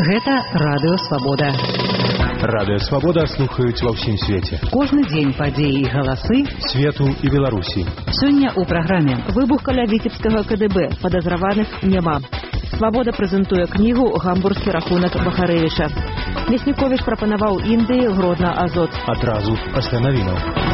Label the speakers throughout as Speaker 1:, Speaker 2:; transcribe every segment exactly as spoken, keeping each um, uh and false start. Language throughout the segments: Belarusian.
Speaker 1: Гэта Радыё Свабода.
Speaker 2: Радыё Свабода слухаюць ва ўсім свеце.
Speaker 1: Кожны дзень падзеі і галасы
Speaker 2: свету і Беларусі.
Speaker 1: Сёння ў праграме выбух каля віцебскага ка дэ бэ, падазраваных няма. Свабода прэзентуе кнігу «Гамбургскі рахунак Бахарэвіча». Мясніковіч прапанаваў Індыі Гродна Азот.
Speaker 2: Адразу пасля навінаў.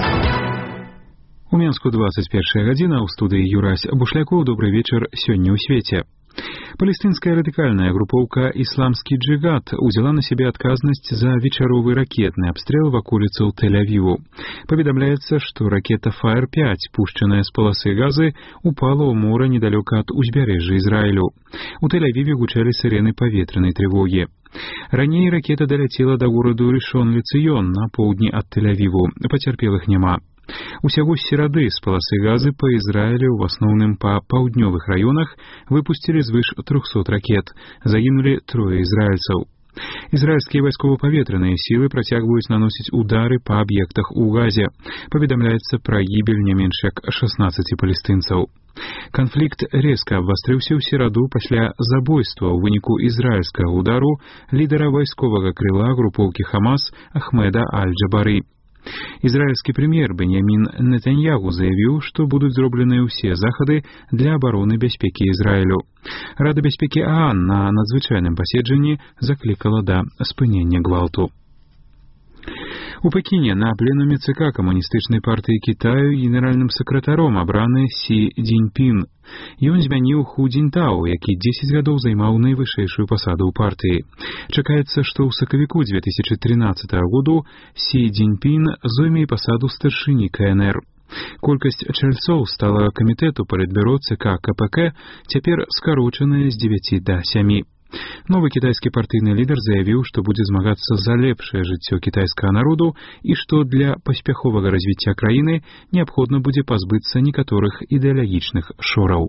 Speaker 3: У Менску двадцать первая гадзіна, ў студыі Юрась Бушлякоў. Добрый вечер сёння ў свеце. Палестинская радикальная групповка «Исламский джихад» взяла на себя отказность за вечеровый ракетный обстрел в околицу Тель-Авиву. Поведомляется, что ракета Фаер пять, пущенная с полосы газы, упала у моря недалеко от узбережья Израилю. У Тель-Авиве гучали сирены поветренной тревоги. Ранее ракета долетела до города Ришон-Ле-Цион на поўдні от Тель-Авиву. Потерпелых няма. Усяго з серады з паласы газы па Ізраілю, в асноўным па паўднёвых раёнах, выпусцілі звыш трохсот ракет. Загінулі трое ізраільцаў. Израильские вайсково-паветраныя сілы працягваюць наносіць удары па аб'ектах у Газе. Паведамляецца пра гібель не менш як шаснаццаці палестынцаў. Канфлікт резка абвастрыўся ў сераду пасля забойства ў выніку ізраільскага удару лідара вайсковага крыла групоўкі Хамас Ахмеда Аль-Джабары. Израильский премьер Беньямин Нетаньягу заявил, что будут зроблены ўсе захады для обороны бяспекі Израилю. Рада бяспекі ААН на надзвычайным паседжанні заклікала да спынення гвалту. У Пекине на пленуме ЦК Камуністычнай партыі Китаю генеральным сакратаром абраны Сі Цзіньпін. Ён змяніў Ху Цзіньтао, які дзесяць гадоў займаў найвышэйшую пасаду ў партыі. Чакаецца, што ў сакавіку две тысячи тринадцатого году Сі Цзіньпін зойме пасаду старшыні ка эн эр. Колькасць чальцоў стала камітэту палітбюро ЦК ка пэ ка цяпер скарочаная з дзевяці да сямі. Новы кітайскі партыйны лідар заявіў, што будзе змагацца за лепшае жыццё кітайскага народу і што для паспяховага развіцця краіны неабходна будзе пазбыцца некаторых ідэалагічных шораў.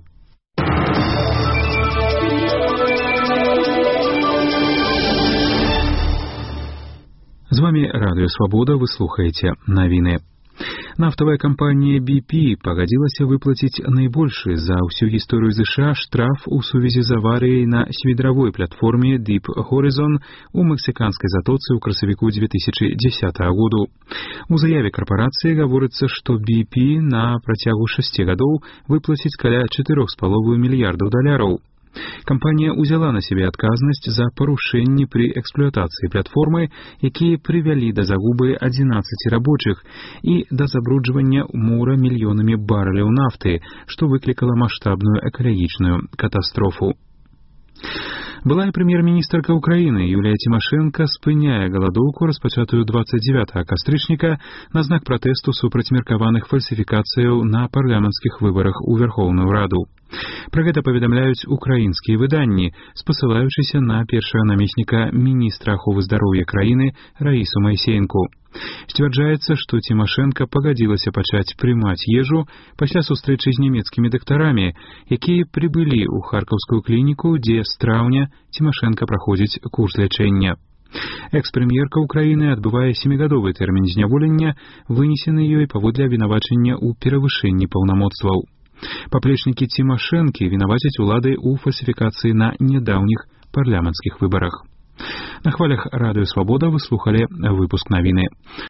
Speaker 3: З вами Радыё Свабода, вы слухаеце навіны. Нафтовая компания би пи пагадзілася выплаціць найбольшы за ўсю гісторыю ЗША штраф у сувязі з аварыяй на свідравой платформе Deep Horizon у мексиканскай затоцы ў красавіку две тысячи десятого году. У заяве карпорацыі гаворыцца, што би пи на працягу шасці гадоў выплаціць каля чатырох з паловаю мільярдаў даляраў. Кампанія ўзяла на сябе адказнасць за парушэнні пры эксплуатацыі платформы, якія прывялі да загубы адзінаццаці рабочых і да забруджвання мора мільёнамі барэляў нафты, што выклікала маштабную экалагічную катастрофу. Былая прэм'ер-міністрка Украіны Юлія Тимошенко спыняе галадоўку, распачатую двадцать девятого кастрычніка на знак пратэсту супраць меркаваных фальсіфікацыяў на парламенцкіх выбарах у Верхоўную Раду. Пра гэта паведамляюць украінскія выданні, спасылаючыся на першага намесніка міністра аховы здароўя краіны Раісу Майсеенку. Сцвярджаецца, што Тимошенко пагадзілася пачаць прымаць ежу пасля сустрэчы з нямецкімі дактарамі, якія прыбылі ў харкаўскую клініку, дзе з траўня Тимошенко праходзіць курс лячэння. Экс-прэм'ерка Украіны адбывае семігадовы тэрмін зняволення, вынесены ёй паводле абвінавачання ў перавышэнні паўнамоцтваў. Паплечнікі Тимошенкі вінавацяць улады ў фальсіфікацыі на нядаўніх парламенцкіх выбарах. На хвалях Радыё Свабода вы слухали выпуск навіны.